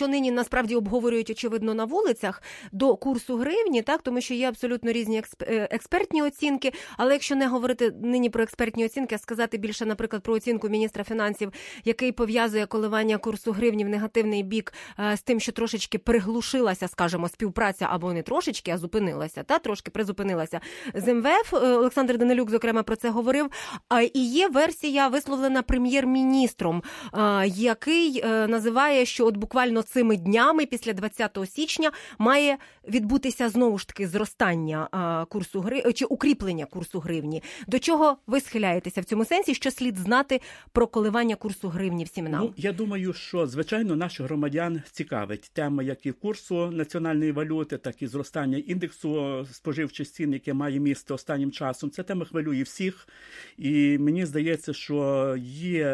що нині насправді обговорюють, очевидно, на вулицях, до курсу гривні, так, тому що є абсолютно різні експертні оцінки, але якщо не говорити нині про експертні оцінки, а сказати більше, наприклад, про оцінку міністра фінансів, який пов'язує коливання курсу гривні в негативний бік з тим, що трошечки приглушилася, скажімо, співпраця, або не трошечки, а зупинилася, трошки призупинилася з МВФ. Олександр Данилюк, зокрема, про це говорив. І є версія, висловлена прем'єр-міністром, який називає, що от буквально цими днями, після 20 січня, має відбутися знову ж таки зростання курсу гривні, чи укріплення курсу гривні. До чого ви схиляєтеся в цьому сенсі? Що слід знати про коливання курсу гривні всім нам? Я думаю, що, звичайно, наших громадян цікавить тема як і курсу національної валюти, так і зростання індексу споживчих цін, яке має місце останнім часом. Ця тема хвилює всіх. І мені здається, що є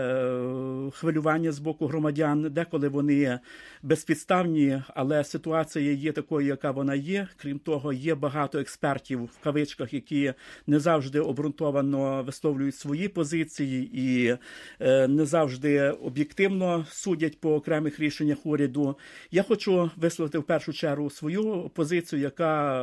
хвилювання з боку громадян, деколи вони безпідставні, але ситуація є такою, яка вона є. Крім того, є багато експертів, в кавичках, які не завжди обґрунтовано висловлюють свої позиції і не завжди об'єктивно судять по окремих рішеннях уряду. Я хочу висловити в першу чергу свою позицію, яка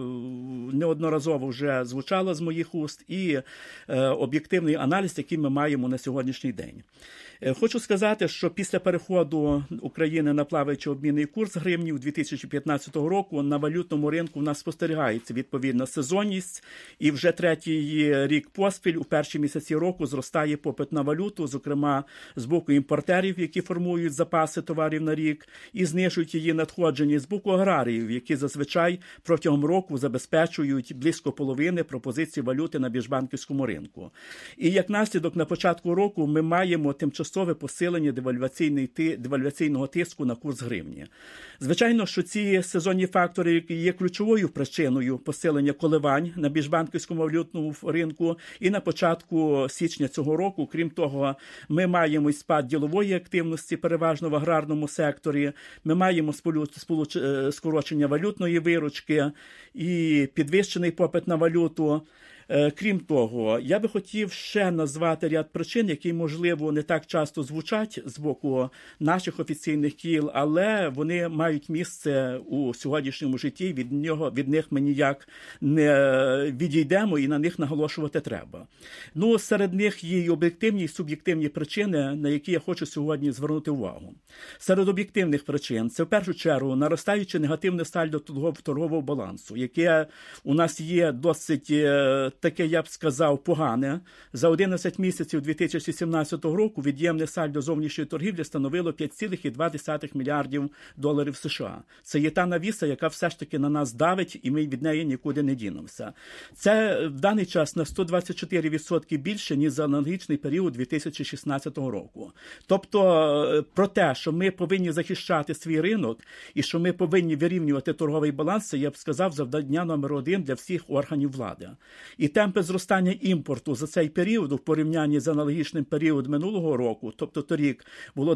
неодноразово вже звучала з моїх уст, і об'єктивний аналіз, який ми маємо на сьогоднішній день. Хочу сказати, що після переходу України на плаваючий обмінний курс гривні 2015 року на валютному ринку в нас спостерігається відповідна сезонність, і вже третій рік поспіль у перші місяці року зростає попит на валюту, зокрема з боку імпортерів, які формують запаси товарів на рік, і знижують її надходження з боку аграріїв, які зазвичай протягом року забезпечують близько половини пропозицій валюти на міжбанківському ринку. І як наслідок на початку року ми маємо тимчасове посилення девальваційного тиску на курс гривні. Звичайно, що ці сезонні фактори є ключовою причиною посилення коливань на міжбанківському валютному ринку і на початку січня цього року. Крім того, ми маємо спад ділової активності, переважно в аграрному секторі, ми маємо скорочення валютної виручки і підвищений попит на валюту. Крім того, я би хотів ще назвати ряд причин, які, можливо, не так часто звучать з боку наших офіційних кіл, але вони мають місце у сьогоднішньому житті, від них ми ніяк не відійдемо і на них наголошувати треба. Серед них є і об'єктивні, і суб'єктивні причини, на які я хочу сьогодні звернути увагу. Серед об'єктивних причин – це, в першу чергу, наростаюче негативне сальдо торгового балансу, яке у нас є досить таке, я б сказав, погане. За 11 місяців 2017 року від'ємне сальдо зовнішньої торгівлі становило 5,2 мільярдів доларів США. Це є та навіса, яка все ж таки на нас давить, і ми від неї нікуди не дінемося. Це в даний час на 124% більше, ніж за аналогічний період 2016 року. Тобто, про те, що ми повинні захищати свій ринок і що ми повинні вирівнювати торговий баланс, це, я б сказав, завдання номер один для всіх органів влади. І темпи зростання імпорту за цей період, в порівнянні з аналогічним періодом минулого року, тобто торік було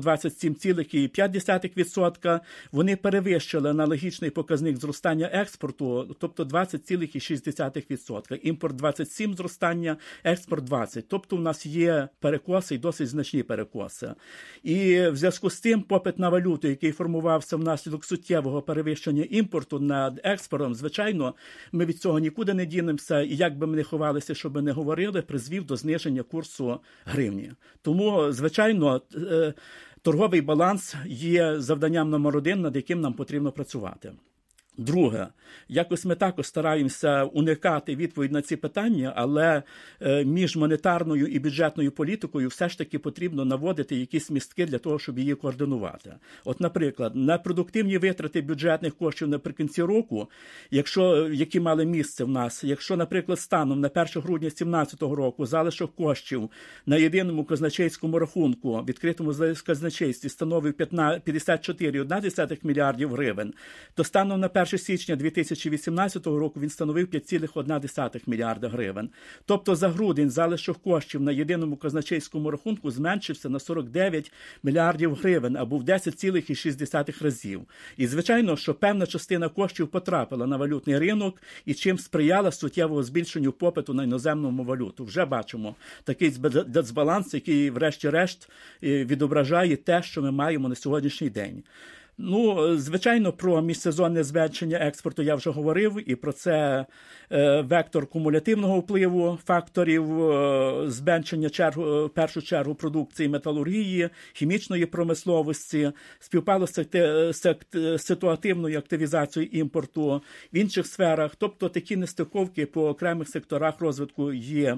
27,5%, вони перевищили аналогічний показник зростання експорту, тобто 20,6%. Імпорт 27 зростання, експорт 20. Тобто у нас є перекоси і досить значні перекоси. І в зв'язку з тим попит на валюту, який формувався внаслідок суттєвого перевищення імпорту над експортом, звичайно, ми від цього нікуди не дінемося, і як би ми не ховалися, щоб не говорили, призвів до зниження курсу гривні. Тому, звичайно, торговий баланс є завданням номер один, над яким нам потрібно працювати. Друге, якось ми також стараємося уникати відповідь на ці питання, але між монетарною і бюджетною політикою все ж таки потрібно наводити якісь містки для того, щоб її координувати. От, наприклад, на продуктивні витрати бюджетних коштів наприкінці року, які мали місце в нас, якщо, наприклад, станом на 1 грудня 2017 року залишок коштів на єдиному казначейському рахунку, відкритому казначействі, становив 54,1 мільярдів гривень, то станом на 1 січня 2018 року він становив 5,1 мільярда гривень. Тобто за грудень залишок коштів на єдиному казначейському рахунку зменшився на 49 мільярдів гривень, або в 10,6 разів. І, звичайно, що певна частина коштів потрапила на валютний ринок і чим сприяла суттєвому збільшенню попиту на іноземну валюту. Вже бачимо такий дисбаланс, який врешті-решт відображає те, що ми маємо на сьогоднішній день. Ну, звичайно, про міжсезонне зменшення експорту я вже говорив, і про це вектор кумулятивного впливу факторів зменшення в першу чергу продукції металургії, хімічної промисловості, співпало з ситуативною активізацією імпорту в інших сферах, тобто такі нестиковки по окремих секторах розвитку є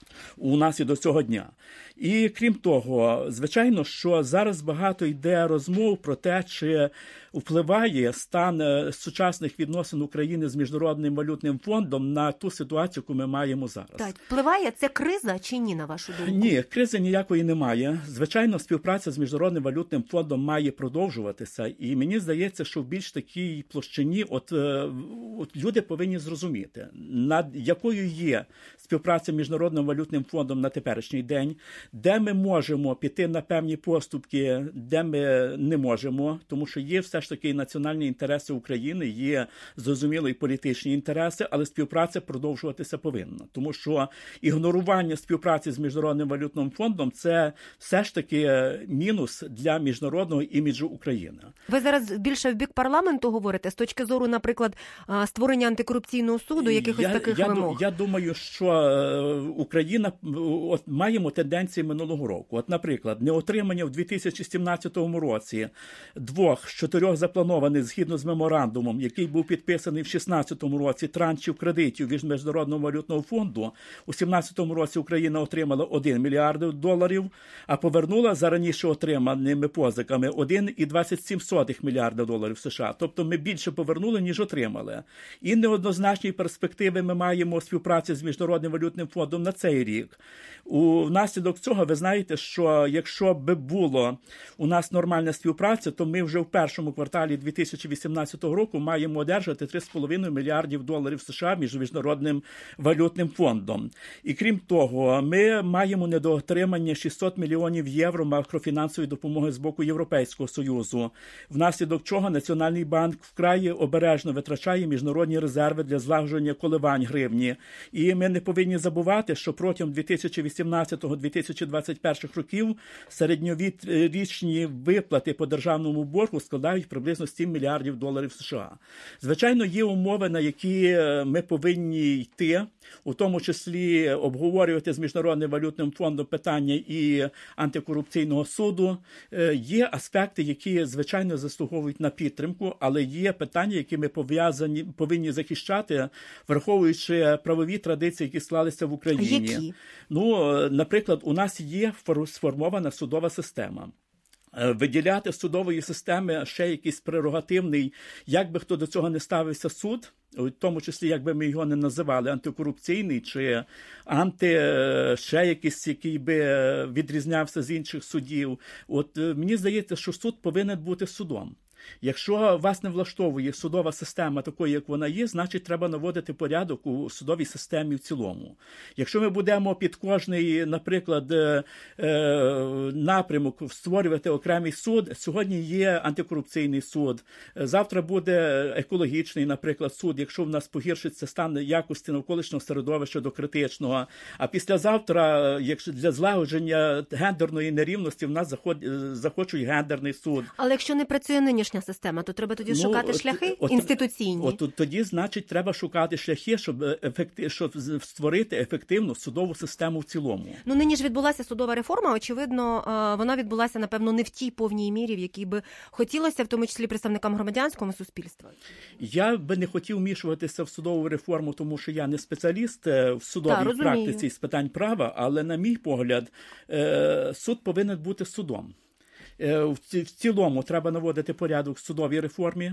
у нас і до цього дня. І крім того, звичайно, що зараз багато йде розмов про те, чи впливає стан сучасних відносин України з Міжнародним валютним фондом на ту ситуацію, яку ми маємо зараз. Так, впливає? Це криза чи ні, на вашу думку? Ні, кризи ніякої немає. Звичайно, співпраця з Міжнародним валютним фондом має продовжуватися. І мені здається, що в більш такій площині от люди повинні зрозуміти, над якою є співпраця з Міжнародним валютним фондом на теперішній день, де ми можемо піти на певні поступки, де ми не можемо, тому що є все ж таки національні інтереси України, є зрозумілі політичні інтереси, але співпраця продовжуватися повинна. Тому що ігнорування співпраці з Міжнародним валютним фондом – це все ж таки мінус для міжнародного іміджу України. Ви зараз більше в бік парламенту говорите, з точки зору, наприклад, створення антикорупційного суду, якихось таких вимог? Я думаю, що Україна, маємо тенденції минулого року. От, наприклад, неотримання в 2017 році 2 з 4 запланованих згідно з меморандумом, який був підписаний в 2016 році, траншів кредитів від Міжнародного валютного фонду. У 2017 році Україна отримала $1 мільярд, а повернула за раніше отриманими позиками $1,27 мільярда США. Тобто ми більше повернули, ніж отримали. І неоднозначні перспективи ми маємо співпраці з Міжнародним валютним фондом на цей рік. Внаслідок цього ви знаєте, що якщо б було у нас нормальна співпраця, то ми вже в першому кварталі 2018 року маємо одержати $3,5 мільярдів США між Міжнародним валютним фондом. І крім того, ми маємо недоотримання 600 мільйонів євро макрофінансової допомоги з боку Європейського Союзу, внаслідок чого Національний банк вкрай обережно витрачає міжнародні резерви для злагодження коливань гривні. І ми не повинні забувати, що протягом 2018-2021 років середньорічні виплати по державному боргу складають приблизно $7 мільярдів США. Звичайно, є умови, на які ми повинні йти, у тому числі обговорювати з Міжнародним валютним фондом питання і антикорупційного суду. Є аспекти, які, звичайно, заслуговують на підтримку, але є питання, які ми повинні захищати, враховуючи правові традиції, які склалися в Україні. Які? Наприклад, у нас є сформована судова система. Виділяти з судової системи ще якийсь прерогативний, як би хто до цього не ставився, суд, в тому числі, як би ми його не називали, антикорупційний чи ще якийсь, який би відрізнявся з інших судів. От мені здається, що суд повинен бути судом. Якщо вас не влаштовує судова система такою, як вона є, значить треба наводити порядок у судовій системі в цілому. Якщо ми будемо під кожний, наприклад, напрямок створювати окремий суд, сьогодні є антикорупційний суд, завтра буде екологічний, наприклад, суд, якщо в нас погіршиться стан якості навколишнього середовища до критичного, а післязавтра, якщо для злагодження гендерної нерівності, в нас захочуть гендерний суд. Але якщо не працює нинішня система, то треба тоді шукати шляхи інституційні. Тоді, значить, треба шукати шляхи, щоб створити ефективну судову систему в цілому. Нині ж відбулася судова реформа, очевидно, вона відбулася, напевно, не в тій повній мірі, в якій би хотілося, в тому числі представникам громадянського суспільства. Я би не хотів вмішуватися в судову реформу, тому що я не спеціаліст в судовій практиці з питань права, але, на мій погляд, суд повинен бути судом. В цілому треба наводити порядок в судовій реформі.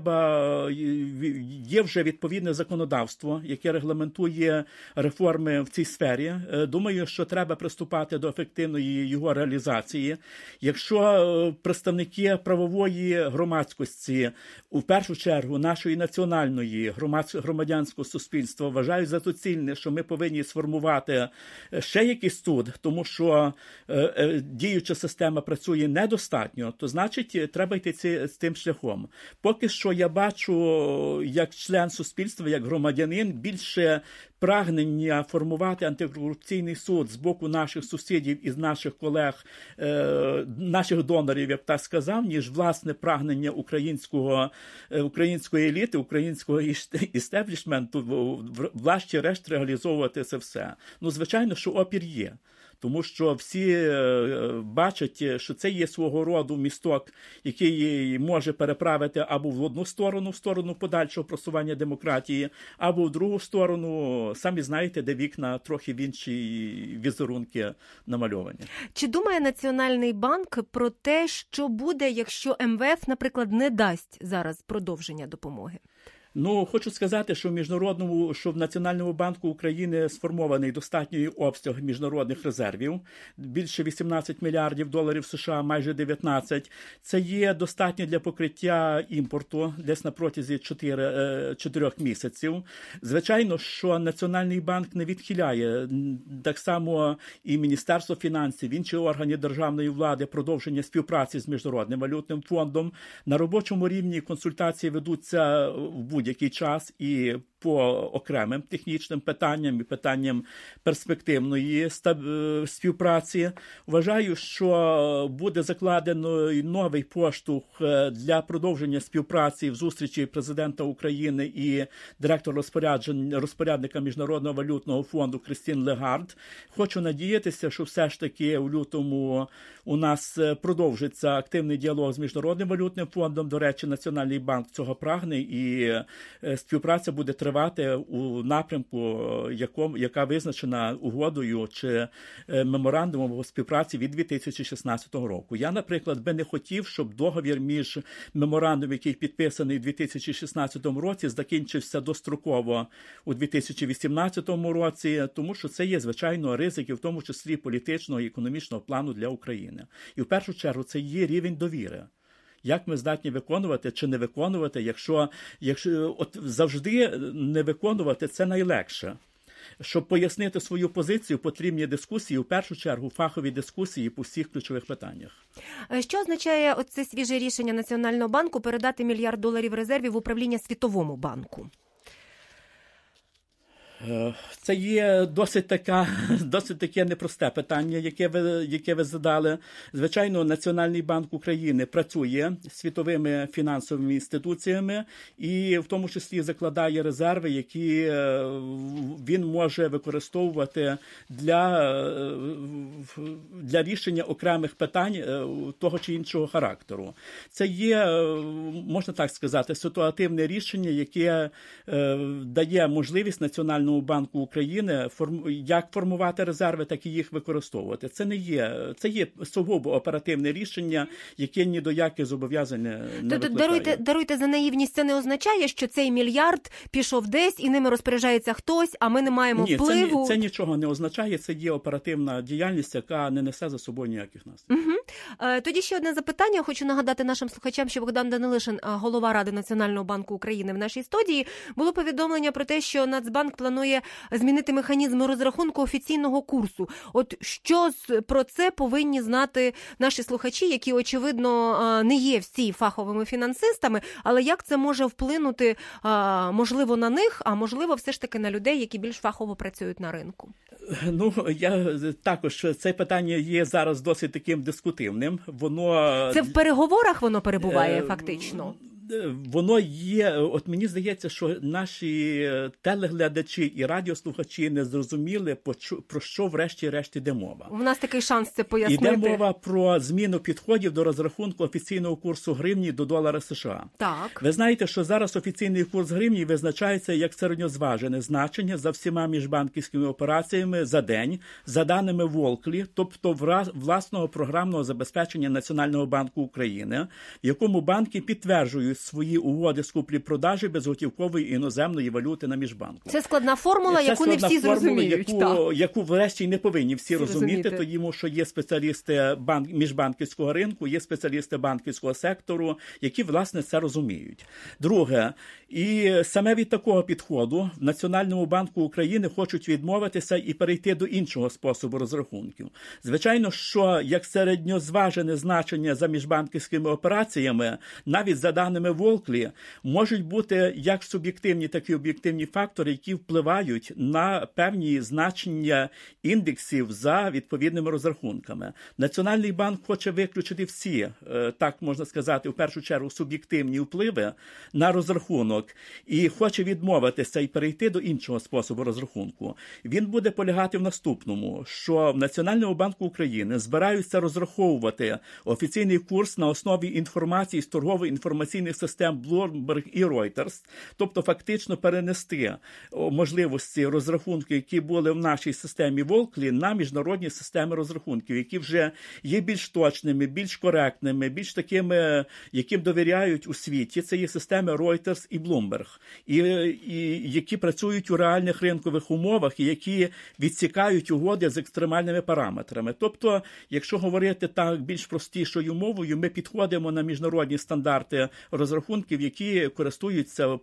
Є вже відповідне законодавство, яке регламентує реформи в цій сфері. Думаю, що треба приступати до ефективної його реалізації. Якщо представники правової громадськості, у першу чергу нашої національної громадянського суспільства, вважають за доцільне, що ми повинні сформувати ще якийсь суд, тому що діюча система працює недостатньо, то значить треба йти з тим шляхом. Поки що я бачу, як член суспільства, як громадянин, більше прагнення формувати антикорупційний суд з боку наших сусідів і наших колег, наших донорів, я б так сказав, ніж власне прагнення української еліти, українського істеблішменту, врешті-решт реалізовувати це все. Ну, звичайно, що опір є. Тому що всі бачать, що це є свого роду місток, який може переправити або в одну сторону, в сторону подальшого просування демократії, або в другу сторону, самі знаєте, де вікна трохи в інші візерунки намальовані. Чи думає Національний банк про те, що буде, якщо МВФ, наприклад, не дасть зараз продовження допомоги? Ну, хочу сказати, що в Національному банку України сформований достатній обсяг міжнародних резервів, більше 18 мільярдів доларів США, майже 19. Це є достатньо для покриття імпорту десь на протязі 4 місяців. Звичайно, що Національний банк не відхиляє так само і Міністерство фінансів, інші органи державної влади продовження співпраці з Міжнародним валютним фондом. На робочому рівні консультації ведуться в будь-який час і по окремим технічним питанням і питанням перспективної співпраці. Вважаю, що буде закладено новий поштовх для продовження співпраці в зустрічі президента України і розпорядника Міжнародного валютного фонду Крістін Лагард. Хочу надіятися, що все ж таки у лютому у нас продовжиться активний діалог з Міжнародним валютним фондом. До речі, Національний банк цього прагне, і співпраця буде тривати у напрямку, яка визначена угодою чи меморандумом співпраці від 2016 року. Я, наприклад, би не хотів, щоб договір між меморандумом, який підписаний у 2016 році, закінчився достроково у 2018 році, тому що це є, звичайно, ризики, в тому числі політичного і економічного плану для України. І в першу чергу це є рівень довіри. Як ми здатні виконувати чи не виконувати, якщо от завжди не виконувати, це найлегше. Щоб пояснити свою позицію, потрібні дискусії, в першу чергу фахові дискусії по всіх ключових питаннях. Що означає оце свіже рішення Національного банку передати $1 мільярд резервів в управління Світовому банку? Це є досить таке непросте питання, яке ви задали. Звичайно, Національний банк України працює з світовими фінансовими інституціями і в тому числі закладає резерви, які він може використовувати для рішення окремих питань того чи іншого характеру. Це є, можна так сказати, ситуативне рішення, яке дає можливість Національному банку України як формувати резерви, так і їх використовувати. Це є сугубо оперативне рішення, яке ні до яких зобов'язань не викликає. Даруйте за наївність, це не означає, що цей мільярд пішов десь і ними розпоряджається хтось, а ми не маємо впливу? Ні, це нічого не означає, це є оперативна діяльність, яка не несе за собою ніяких наслідків. Угу. Тоді ще одне запитання. Хочу нагадати нашим слухачам, що Богдан Данилишин, голова Ради Національного банку України в нашій студії, було повідомлення про те, що Нацбанк планує змінити механізм розрахунку офіційного курсу. От що про це повинні знати наші слухачі, які, очевидно, не є всі фаховими фінансистами, але як це може вплинути, можливо, на них, а можливо, все ж таки на людей, які більш фахово працюють на ринку? Ну, також це питання є зараз досить таким дискутивним. Це в переговорах воно перебуває фактично? Воно є, от мені здається, що наші телеглядачі і радіослухачі не зрозуміли, про що врешті-решт іде мова. У нас такий шанс це пояснити. Іде мова про зміну підходів до розрахунку офіційного курсу гривні до долара США. Так. Ви знаєте, що зараз офіційний курс гривні визначається як середньозважене значення за всіма міжбанківськими операціями за день, за даними Волклі, тобто власного програмного забезпечення Національного банку України, в якому банки підтверджують свої угоди з куплі-продажі безготівкової іноземної валюти на міжбанку. Це складна формула, яку не всі зрозуміють. Яку врешті не повинні всі розуміти, тому що є спеціалісти міжбанківського ринку, є спеціалісти банківського сектору, які, власне, це розуміють. Друге, і саме від такого підходу в Національному банку України хочуть відмовитися і перейти до іншого способу розрахунків. Звичайно, що як середньозважене значення за міжбанківськими операціями, навіть за даними Волклі, можуть бути як суб'єктивні, так і об'єктивні фактори, які впливають на певні значення індексів за відповідними розрахунками. Національний банк хоче виключити всі, так можна сказати, в першу чергу суб'єктивні впливи на розрахунок і хоче відмовитися і перейти до іншого способу розрахунку. Він буде полягати в наступному, що в Національному банку України збираються розраховувати офіційний курс на основі інформації з торгово-інформаційних систем Bloomberg і Reuters, тобто фактично перенести можливості розрахунків, які були в нашій системі Волклі, на міжнародні системи розрахунків, які вже є більш точними, більш коректними, більш такими, яким довіряють у світі. Це є системи Reuters і Bloomberg, і які працюють у реальних ринкових умовах і які відсікають угоди з екстремальними параметрами. Тобто, якщо говорити так більш простішою мовою, ми підходимо на міжнародні стандарти розрахунків, які користуються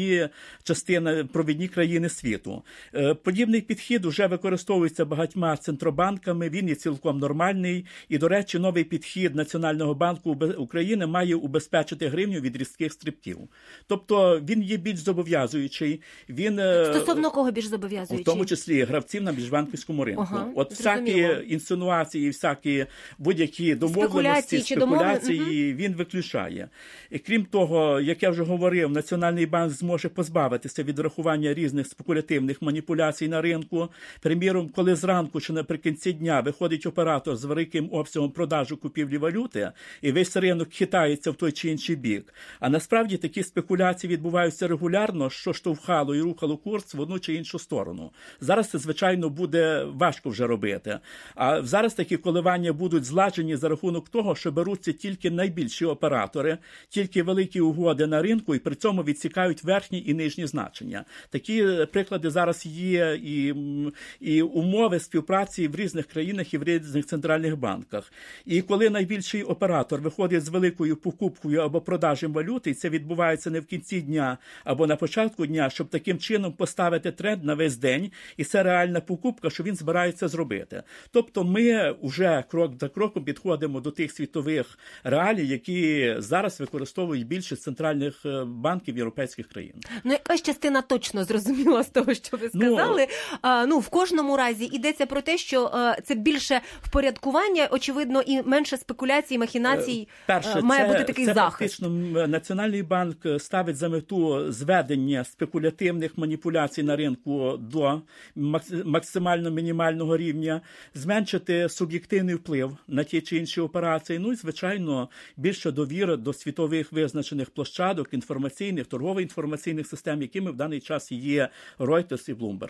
провідні країни світу. Подібний підхід вже використовується багатьма центробанками, він є цілком нормальний. І, до речі, новий підхід Національного банку України має убезпечити гривню від різких стрибків. Тобто, він є більш зобов'язуючий. Стосовно кого більш зобов'язуючий? В тому числі гравців на міжбанківському ринку. Всякі інсинуації, всякі будь-які домовленості, спекуляції він виключає. І крім того, як я вже говорив, Національний банк зможе позбавитися від рахування різних спекулятивних маніпуляцій на ринку. Приміром, коли зранку чи наприкінці дня виходить оператор з великим обсягом продажу купівлі валюти, і весь ринок хитається в той чи інший бік. А насправді такі спекуляції відбуваються регулярно, що штовхало і рухало курс в одну чи іншу сторону. Зараз це, звичайно, буде важко вже робити. А зараз такі коливання будуть зладжені за рахунок того, що беруться тільки найбільші оператори, тільки великі угоди на ринку і при цьому відсікають верхні і нижні значення. Такі приклади зараз є і умови співпраці в різних країнах і в різних центральних банках. І коли найбільший оператор виходить з великою покупкою або продажем валюти, і це відбувається не в кінці дня або на початку дня, щоб таким чином поставити тренд на весь день, і це реальна покупка, що він збирається зробити. Тобто ми вже крок за кроком підходимо до тих світових реалій, які зараз використовують більшість центральних банків європейських країн. Якась частина точно зрозуміла з того, що ви сказали. В кожному разі йдеться про те, що це більше впорядкування, очевидно, і менше спекуляцій, махінацій, має бути такий захист. Фактично Національний банк ставить за мету зведення спекулятивних маніпуляцій на ринку до максимально мінімального рівня, зменшити суб'єктивний вплив на ті чи інші операції, і, звичайно, більше довіри до світових визначених площадок, інформаційних, торгово-інформаційних систем, якими в даний час є Reuters і Bloomberg.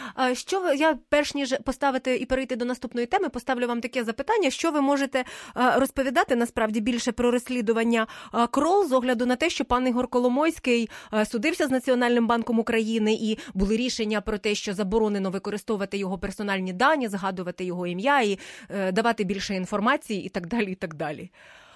Я, перш ніж поставити і перейти до наступної теми, поставлю вам таке запитання, що ви можете розповідати насправді більше про розслідування Крол з огляду на те, що пан Ігор Коломойський судився з Національним банком України і були рішення про те, що заборонено використовувати його персональні дані, згадувати його ім'я і давати більше інформації і так далі, і так далі.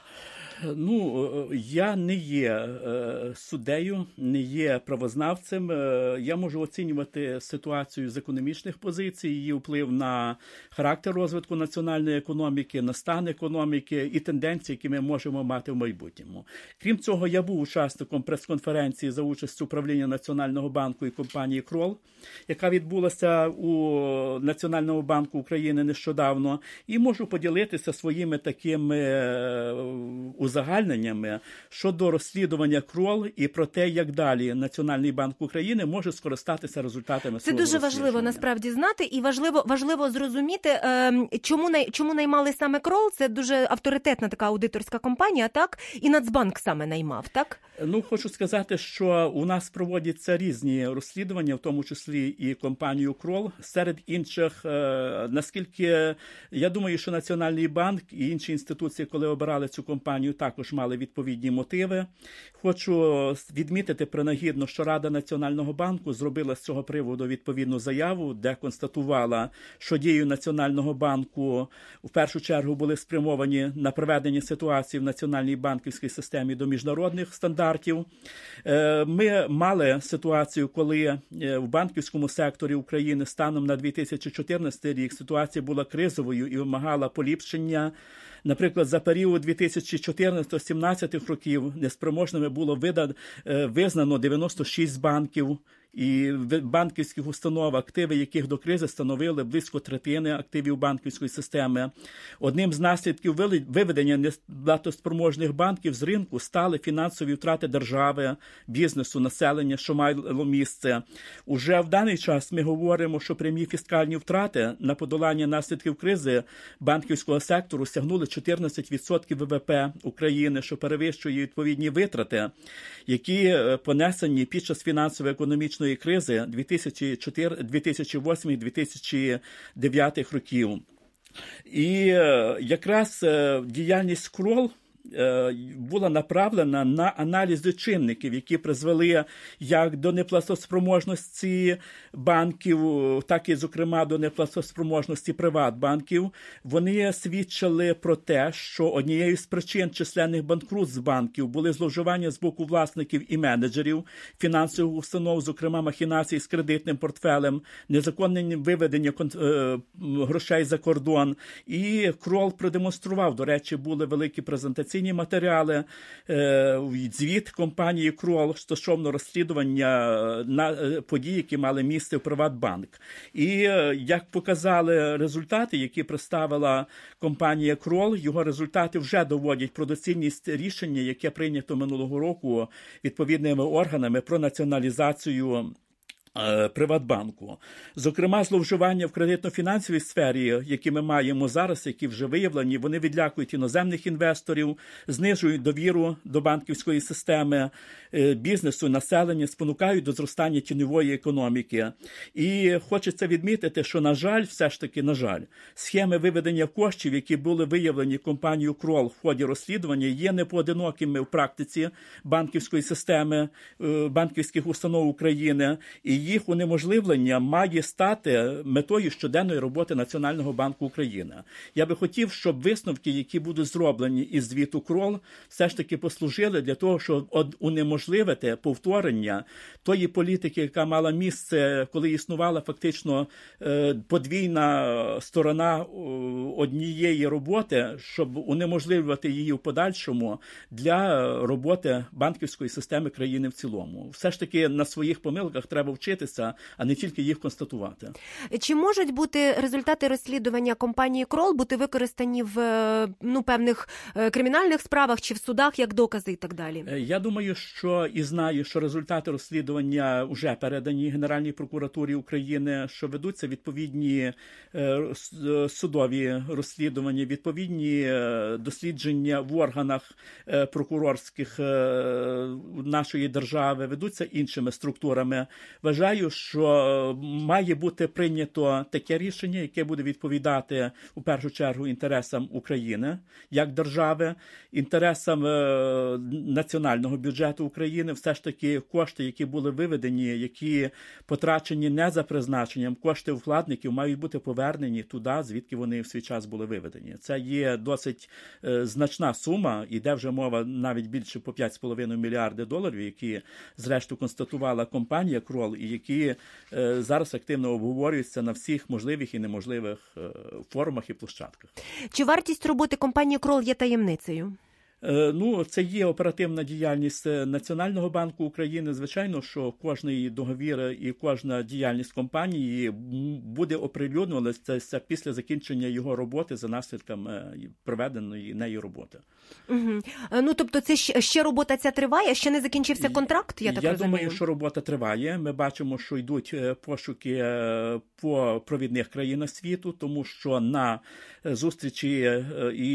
Я не є суддею, не є правознавцем. Я можу оцінювати ситуацію з економічних позицій, її вплив на характер розвитку національної економіки, на стан економіки і тенденції, які ми можемо мати в майбутньому. Крім цього, я був учасником прес-конференції за участю управління Національного банку і компанії «Крол», яка відбулася у Національному банку України нещодавно, і можу поділитися своїми такими узагальненнями щодо розслідування Крол і про те, як далі Національний банк України може скористатися результатами свого розслідування. Це дуже важливо насправді знати, і важливо зрозуміти, чому наймали саме Крол. Це дуже авторитетна така аудиторська компанія, так? І Нацбанк саме наймав, так? Хочу сказати, що у нас проводяться різні розслідування, в тому числі і компанію Крол. Серед інших, наскільки я думаю, що Національний банк і інші інституції, коли обирали цю компанію, також мали відповідні мотиви. Хочу відмітити принагідно, що Рада Національного банку зробила з цього приводу відповідну заяву, де констатувала, що дії Національного банку в першу чергу були спрямовані на приведення ситуації в національній банківській системі до міжнародних стандартів. Ми мали ситуацію, коли в банківському секторі України станом на 2014 рік ситуація була кризовою і вимагала поліпшення. Наприклад, за період 2014-2017 років неспроможними було визнано 96 банків і банківських установ, активи яких до кризи становили близько третини активів банківської системи. Одним з наслідків виведення неплатоспроможних банків з ринку стали фінансові втрати держави, бізнесу, населення, що мало місце. Уже в даний час ми говоримо, що прямі фіскальні втрати на подолання наслідків кризи банківського сектору сягнули 14% ВВП України, що перевищує відповідні витрати, які понесені під час фінансово-економічної кризи 2008-2009 років. І якраз діяльність Крол була направлена на аналіз чинників, які призвели як до неплатоспроможності банків, так і, зокрема, до неплатоспроможності приватбанків. Вони свідчили про те, що однією з причин численних банкрутств банків були зловживання з боку власників і менеджерів фінансових установ, зокрема махінації з кредитним портфелем, незаконне виведення грошей за кордон. І Крол продемонстрував, до речі, були великі презентаційні матеріали, звіт компанії Крол стосовно розслідування на подій, які мали місце в Приватбанк. І як показали результати, які представила компанія Крол, його результати вже доводять про доцільність рішення, яке прийнято минулого року відповідними органами про націоналізацію Приватбанку. Зокрема, зловживання в кредитно-фінансовій сфері, які ми маємо зараз, які вже виявлені, вони відлякують іноземних інвесторів, знижують довіру до банківської системи, бізнесу, населення, спонукають до зростання тіньової економіки. І хочеться відмітити, що, на жаль, все ж таки, на жаль, схеми виведення коштів, які були виявлені компанією Крол в ході розслідування, є непоодинокими в практиці банківської системи, банківських установ України, і їх унеможливлення має стати метою щоденної роботи Національного банку України. Я би хотів, щоб висновки, які будуть зроблені із звіту Крол, все ж таки послужили для того, щоб унеможливити повторення тої політики, яка мала місце, коли існувала фактично подвійна сторона однієї роботи, щоб унеможливити її в подальшому для роботи банківської системи країни в цілому. Все ж таки на своїх помилках треба вчитися, а не тільки їх констатувати. Чи можуть бути результати розслідування компанії Крол бути використані в певних кримінальних справах чи в судах як докази і так далі? Я думаю, що і знаю, що результати розслідування вже передані Генеральній прокуратурі України, що ведуться відповідні судові розслідування, відповідні дослідження в органах прокурорських нашої держави, ведуться іншими структурами. Вважаю, що має бути прийнято таке рішення, яке буде відповідати у першу чергу інтересам України як держави, інтересам національного бюджету України. Все ж таки кошти, які були виведені, які потрачені не за призначенням, кошти вкладників мають бути повернені туди, звідки вони в свій час були виведені. Це є досить значна сума, іде вже мова навіть більше по 5,5 мільярди доларів, які зрештою констатувала компанія Крол, і які зараз активно обговорюються на всіх можливих і неможливих форумах і площадках. Чи вартість роботи компанії Крол є таємницею? Це є оперативна діяльність Національного банку України. Звичайно, що кожний договір і кожна діяльність компанії буде оприлюднюватися після закінчення його роботи за наслідками проведеної нею роботи. Угу. Тобто це ще робота ця триває? Ще не закінчився контракт, я так розумію? Я думаю, що робота триває. Ми бачимо, що йдуть пошуки по провідних країнах світу, тому що на зустрічі,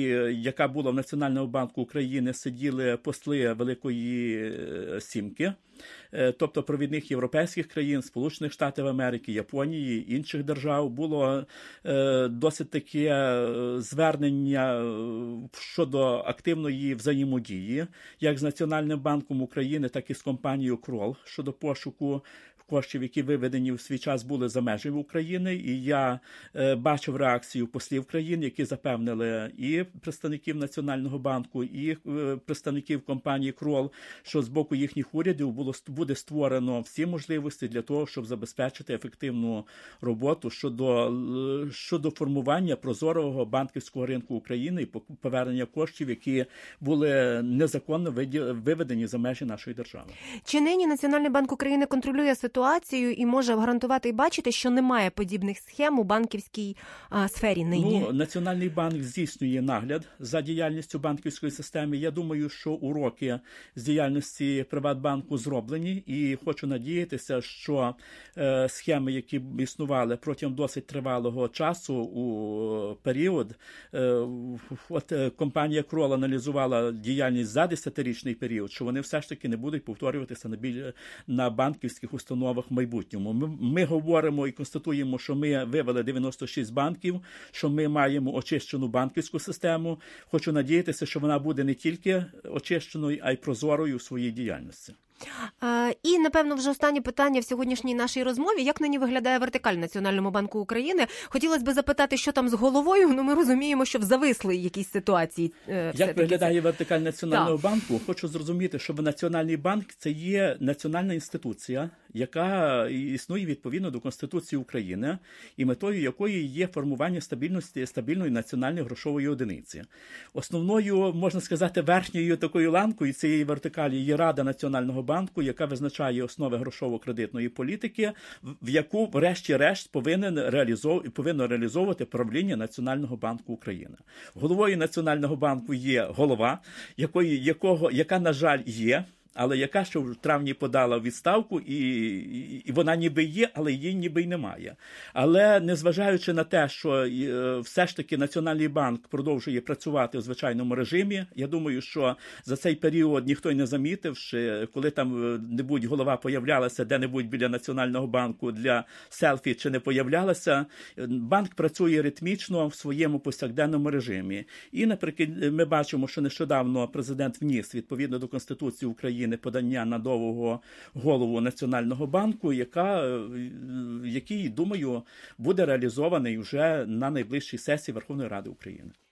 яка була в Національному банку України, сиділи посли Великої Сімки. тобто провідних європейських країн, Сполучених Штатів Америки, Японії, інших держав, було досить таке звернення щодо активної взаємодії, як з Національним банком України, так і з компанією Крол щодо пошуку коштів, які виведені в свій час були за межами України, і я бачив реакцію послів країн, які запевнили і представників Національного банку, і представників компанії Крол, що з боку їхніх урядів буде створено всі можливості для того, щоб забезпечити ефективну роботу щодо формування прозорого банківського ринку України і повернення коштів, які були незаконно виведені за межі нашої держави. Чи нині Національний банк України контролює ситуацію і може гарантувати і бачити, що немає подібних схем у банківській сфері нині? Національний банк здійснює нагляд за діяльністю банківської системи. Я думаю, що уроки з діяльності Приватбанку зроблені, і хочу надіятися, що схеми, які існували протягом досить тривалого часу у період, компанія Крол аналізувала діяльність за 10-річний період, що вони все ж таки не будуть повторюватися на банківських установах в майбутньому. Ми говоримо і констатуємо, що ми вивели 96 банків, що ми маємо очищену банківську систему. Хочу надіятися, що вона буде не тільки очищеною, а й прозорою у своїй діяльності. І, напевно, вже останнє питання в сьогоднішній нашій розмові. Як нині виглядає вертикаль Національному банку України? Хотілося б запитати, що там з головою, ми розуміємо, що в завислій якійсь ситуації. Як виглядає вертикаль Національного банку? Хочу зрозуміти, що Національний банк – це є національна інституція, яка існує відповідно до Конституції України, і метою якої є формування стабільної національної грошової одиниці. Основною, можна сказати, верхньою такою ланкою цієї вертикалі є Рада Національного банку, яка визначає основи грошово-кредитної політики, в яку, врешті-решт, повинно реалізовувати правління Національного банку України. Головою Національного банку є голова, яка, на жаль, є, але яка ще в травні подала відставку, і вона ніби є, але її ніби й немає. Але незважаючи на те, що все ж таки Національний банк продовжує працювати в звичайному режимі, я думаю, що за цей період ніхто й не замітив, що коли там-небудь голова появлялася де-небудь біля Національного банку для селфі чи не появлялася, банк працює ритмічно в своєму повсякденному режимі. І, наприклад, ми бачимо, що нещодавно президент вніс, відповідно до Конституції України, подання на нового голову Національного банку, який, думаю, буде реалізований вже на найближчій сесії Верховної Ради України.